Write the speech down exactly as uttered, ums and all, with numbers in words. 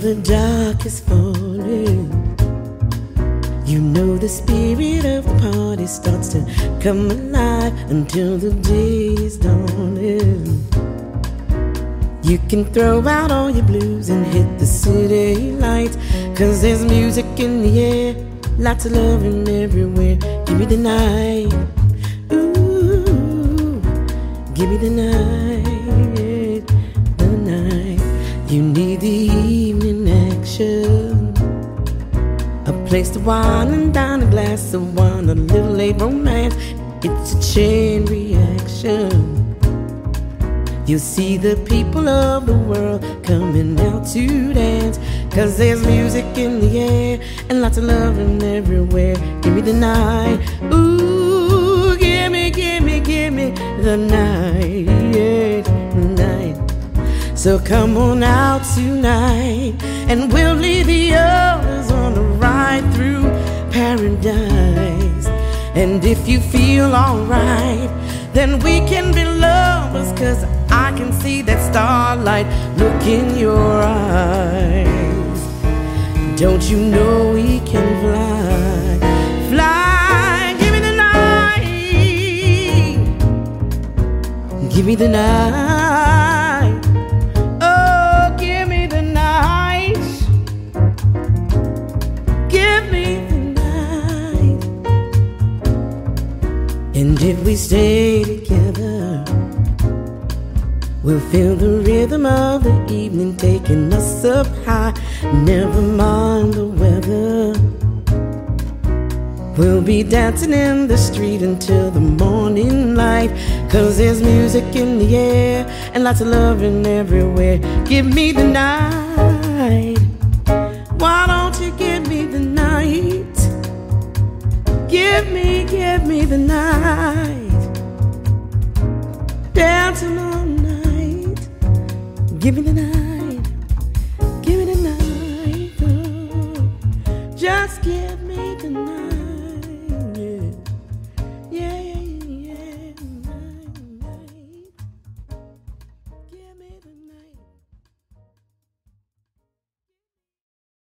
the dark is falling, you know the spirit of the party starts to come alive until the day is dawning. You can throw out all your blues and hit the city lights, 'cause there's music in the air, lots of loving everywhere. Give me the night, ooh, give me the night, the night. You need the evening action, a place to wine and down a glass of wine, a little late romance. It's a chain reaction. You'll see the people of the world coming out to dance, 'cause there's music in the air and lots of loving everywhere. Give me the night, ooh, give me, give me, give me the night, the night. So come on out tonight, and we'll lead the others on a ride through paradise. And if you feel alright, then we can be lovers, 'cause I can see that starlight look in your eyes. Don't you know we can fly, fly? Give me the night, give me the night, oh, give me the night, give me the night. And if we stay together, we'll feel the rhythm of the evening taking us up high. Never mind the weather, we'll be dancing in the street until the morning light, 'cause there's music in the air and lots of loving everywhere. Give me the night, why don't you give me the night? Give me, give me the night, dancing all night. Give me the night.